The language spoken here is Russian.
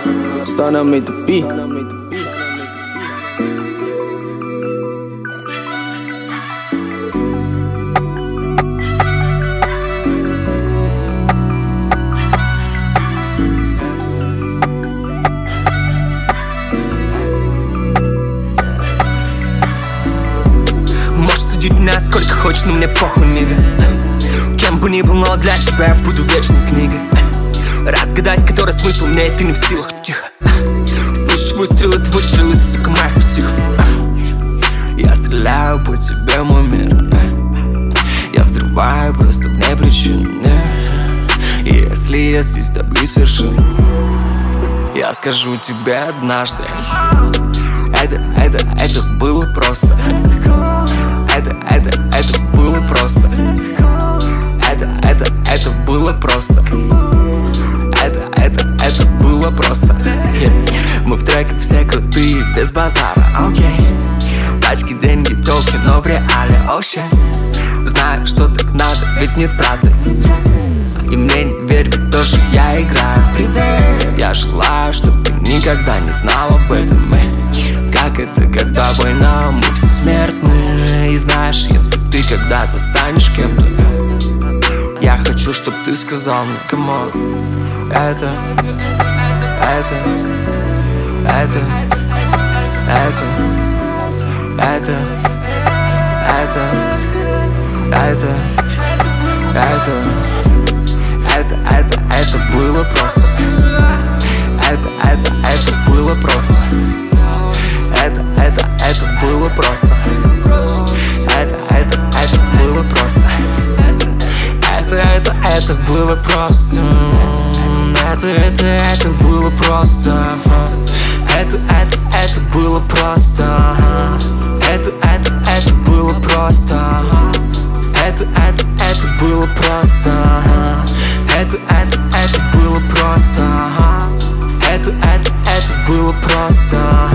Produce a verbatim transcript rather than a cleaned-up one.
Stunna made the beat. Можешь судить меня сколько хочешь, но мне похуй, нига. Кем бы ни был, но для тебя я буду вечной книгой. Разгадать, который смысл мне, и ты не в силах. Тихо. Слышишь выстрелы, выстрелы, сука, моих психов. Я стреляю по тебе, мой мир. Я взрываю просто вне причин. И если я здесь добьюсь вершин, я скажу тебе однажды: Это, это, это было просто. Это, это, это было просто. Это, это, это было просто. Это, это, это было просто. Yeah. Мы в треках все крутые, без базара, окей. Okay. Тачки, деньги, тёлки, но в реале, oh shit. Знаю, что так надо, ведь нет правды. И мне не верь, ведь тоже я играю. Я желаю, чтобы ты никогда не знал об этом. Как это, когда война, мы все смертны. И знаешь, если ты когда-то станешь кем-то, я хочу, чтобы ты сказал мне: come on. Это, это, это, это, это, это, это, это, это, это, это было просто. Это, это, это было просто. Это, это, это было просто. Это, это, это было просто. Это, это, это было просто. Это, это, это было просто. Это, это, это было просто. Это, это, это было просто. Это, это, это было просто. Это, это, это было просто. Это, это, это было просто.